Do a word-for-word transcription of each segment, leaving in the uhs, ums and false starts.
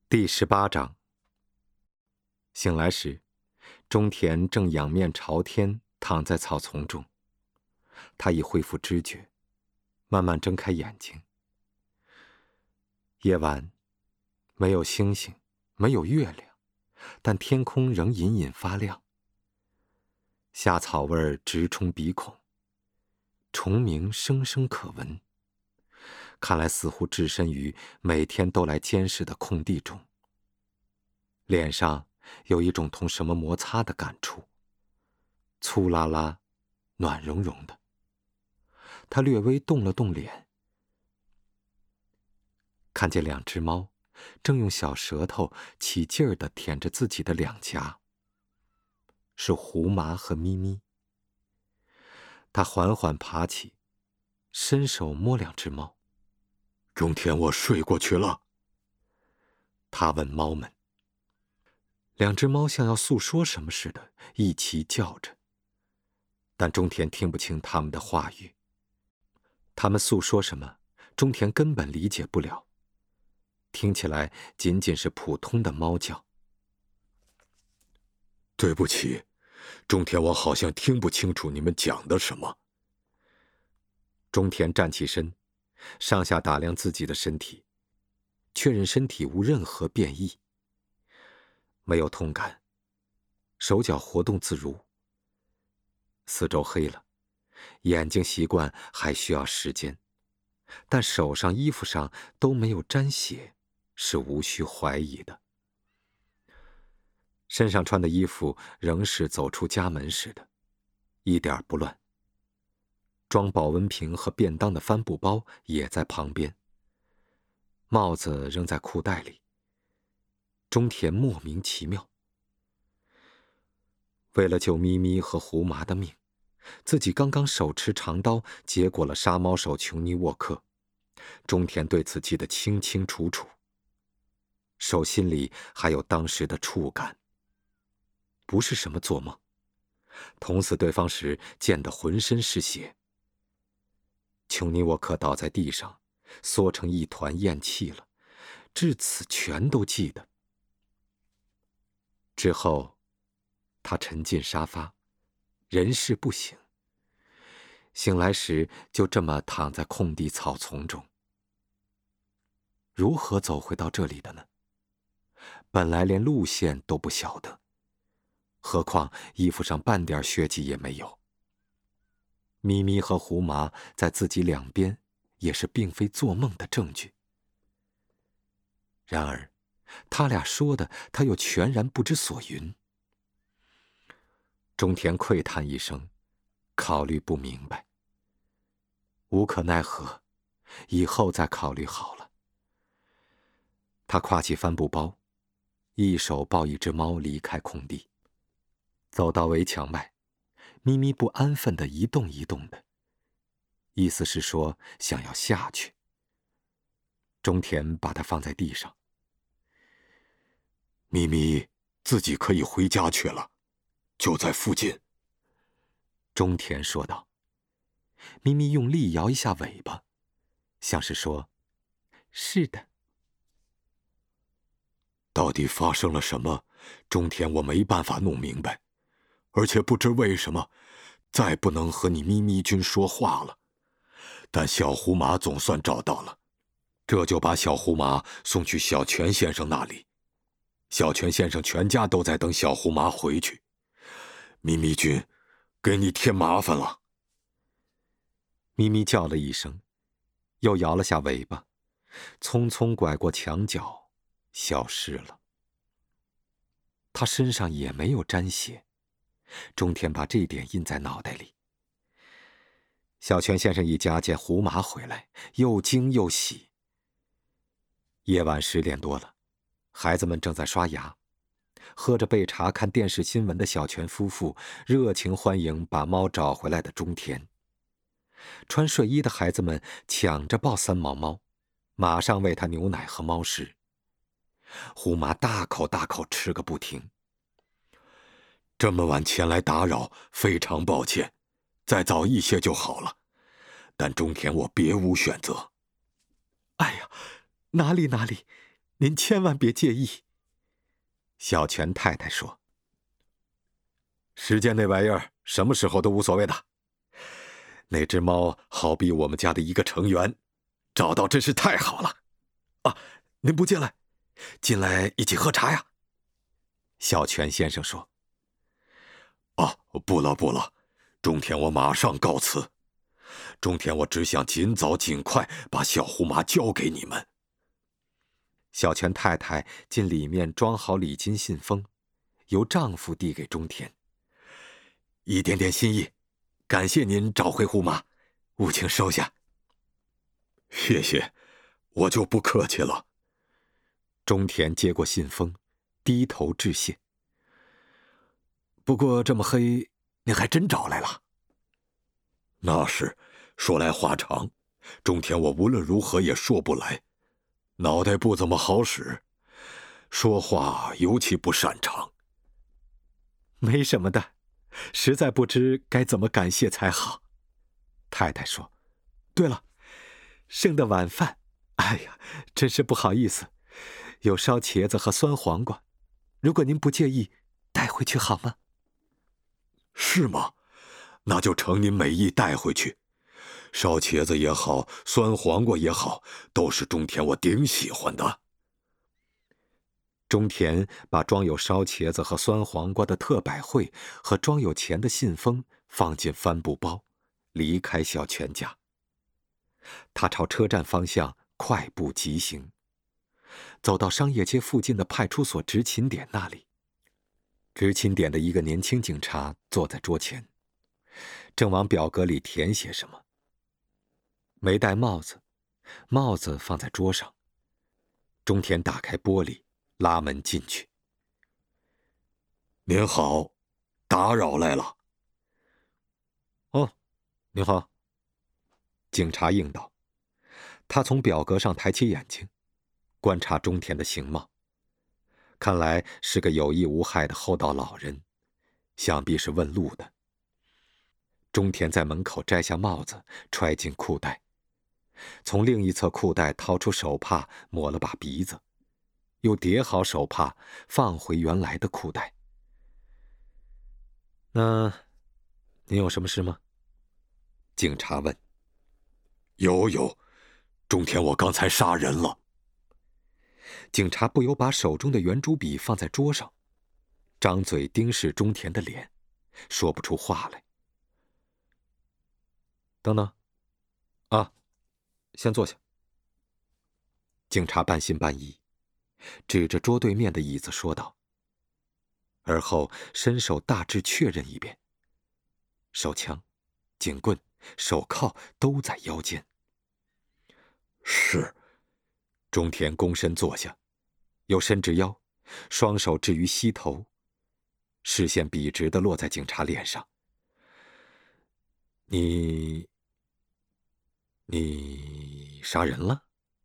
第十八章。醒来时，中田正仰面朝天躺在草丛中，他已恢复知觉，慢慢睁开眼睛。夜晚，没有星星，没有月亮，但天空仍隐隐发亮。夏草味儿直冲鼻孔，虫鸣声声可闻。看来似乎置身于每天都来监视的空地中。脸上有一种同什么摩擦的感触，粗拉拉，暖融融的。他略微动了动脸，看见两只猫正用小舌头起劲儿地舔着自己的两颊，是胡麻和咪咪。他缓缓爬起，伸手摸两只猫。 中田，我睡过去了。 他问猫们。两只猫像要诉说什么似的，一齐叫着，但中田听不清他们的话语。他们诉说什么，中田根本理解不了，听起来仅仅是普通的猫叫。 对不起，中田，我好像听不清楚你们讲的什么。 中田站起身，上下打量自己的身体，确认身体无任何变异。没有痛感，手脚活动自如。四周黑了，眼睛习惯还需要时间，但手上衣服上都没有沾血，是无需怀疑的。身上穿的衣服仍是走出家门似的，一点不乱。装保温瓶和便当的帆布包也在旁边，帽子扔在裤袋里。中田莫名其妙，为了救咪咪和胡麻的命，自己刚刚手持长刀结果了杀猫手琼尼沃克。中田对此记得清清楚楚，手心里还有当时的触感。不是什么做梦，捅死对方时溅得浑身是血。琼尼沃克倒在地上，缩成一团咽气了，至此全都记得。之后，他沉进沙发，人事不省。醒来时就这么躺在空地草丛中。如何走回到这里的呢？本来连路线都不晓得，何况衣服上半点血迹也没有。咪咪和胡麻在自己两边，也是并非做梦的证据。然而他俩说的，他又全然不知所云。中田喟叹一声，考虑不明白。无可奈何，以后再考虑好了。他挎起帆布包，一手抱一只猫离开空地，走到围墙外。咪咪不安分地一动一动的，意思是说想要下去。中田把它放在地上。 咪咪自己可以回家去了，就在附近。 中田说道。咪咪用力摇一下尾巴，像是说：“是的。” 到底发生了什么？中田，我没办法弄明白，而且不知为什么，再不能和你咪咪君说话了。但小胡麻总算找到了，这就把小胡麻送去小泉先生那里。小泉先生全家都在等小胡麻回去。咪咪君，给你添麻烦了。 咪咪叫了一声，又摇了下尾巴，匆匆拐过墙角，消失了。他身上也没有沾血，中田把这一点印在脑袋里。小泉先生一家见胡麻回来，又惊又喜。夜晚十点多了，孩子们正在刷牙，喝着备茶看电视新闻的小泉夫妇热情欢迎把猫找回来的中田。穿睡衣的孩子们抢着抱三毛猫，马上喂它牛奶和猫食。胡麻大口大口吃个不停。 这么晚前来打扰，非常抱歉，再早一些就好了。但中田，我别无选择。 哎呀，哪里哪里， 您千万别介意。”小泉太太说：“ 时间那玩意儿，什么时候都无所谓的。那只猫好比我们家的一个成员，找到真是太好了。啊，您不进来，进来一起喝茶呀？” 小泉先生说：“ 啊，不了不了，中田我马上告辞。中田我只想尽早尽快把小胡麻交给你们。” 小泉太太进里面装好礼金信封，由丈夫递给中田：“ 一点点心意，感谢您找回胡麻，务请收下。”“谢谢，我就不客气了。” 中田接过信封，低头致谢。 “不过这么黑，您还真找来了。”“那是，说来话长，中田我无论如何也说不来，脑袋不怎么好使，说话尤其不擅长。”“ 没什么的，实在不知该怎么感谢才好。”太太说：“对了，剩的晚饭，哎呀，真是不好意思，有烧茄子和酸黄瓜，如果您不介意，带回去好吗？”“ 是吗？那就承您美意带回去。烧茄子也好，酸黄瓜也好，都是中田我顶喜欢的。” 中田把装有烧茄子和酸黄瓜的特摆会和装有钱的信封放进帆布包，离开小泉家。他朝车站方向快步疾行，走到商业街附近的派出所执勤点那里。执勤点的一个年轻警察坐在桌前，正往表格里填写什么。没戴帽子，帽子放在桌上。中田打开玻璃，拉门进去。 “您好，打扰来了。”“ 哦，您好。”警察应道。他从表格上抬起眼睛，观察中田的形貌，看来是个有益无害的厚道老人，想必是问路的。中田在门口摘下帽子，揣进裤袋，从另一侧裤袋掏出手帕，抹了把鼻子，又叠好手帕，放回原来的裤袋。“那，您有什么事吗？”警察问。 “有有，中田我刚才杀人了。” 警察不由把手中的圆珠笔放在桌上，张嘴盯视中田的脸，说不出话来。“等等，啊，先坐下。”警察半信半疑，指着桌对面的椅子说道，而后伸手大致确认一遍，手枪、警棍、手铐都在腰间。 “是。” 中田躬身坐下，又伸直腰，双手置于膝头，视线笔直地落在警察脸上。“你……你杀人了？”“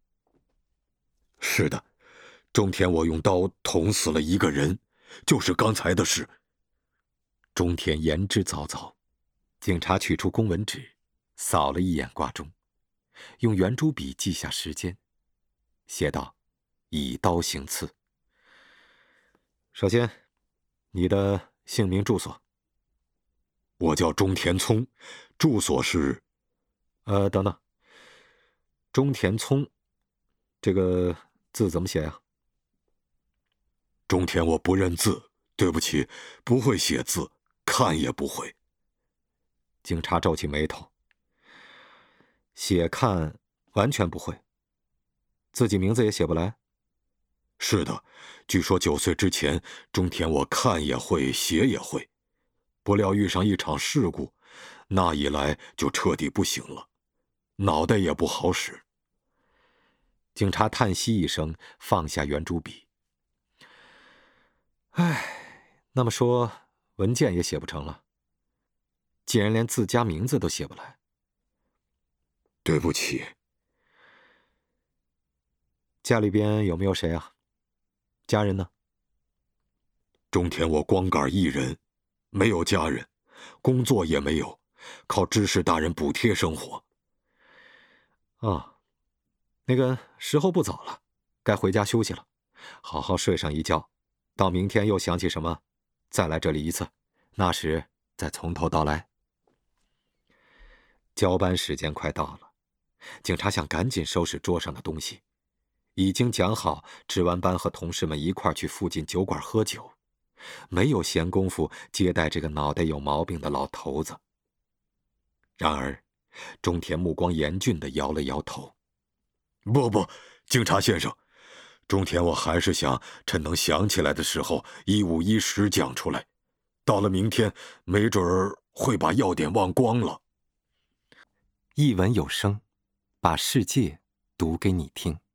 是的，中田我用刀捅死了一个人，就是刚才的事。” 中田言之凿凿。警察取出公文纸，扫了一眼挂钟，用圆珠笔记下时间，写道：“以刀行刺。首先，你的姓名、住所。”“ 我叫中田聪，住所是…… 呃，等等，中田聪，这个字怎么写呀？”“ 中田我不认字，对不起，不会写字，看也不会。” 警察皱起眉头。“写看完全不会，自己名字也写不来？”“ 是的，据说九岁之前，中田我看也会，写也会，不料遇上一场事故，那一来就彻底不行了，脑袋也不好使。” 警察叹息一声，放下圆珠笔。“唉，那么说文件也写不成了？既然连自家名字都写不来。”“ 对不起。”“ 家里边有没有谁啊？家人呢？”“ 中田我光杆一人，没有家人，工作也没有，靠知识大人补贴生活。”“ 啊，那个时候不早了，该回家休息了。 好好睡上一觉，到明天又想起什么，再来这里一次，那时再从头到来。交班时间快到了，警察想赶紧收拾桌上的东西，已经讲好值完班和同事们一块去附近酒馆喝酒，没有闲工夫接待这个脑袋有毛病的老头子。然而，中田目光严峻地摇了摇头：“ 不不，警察先生，中田我还是想趁能想起来的时候一五一十讲出来，到了明天没准儿会把要点忘光了。” 一文有声，把世界读给你听。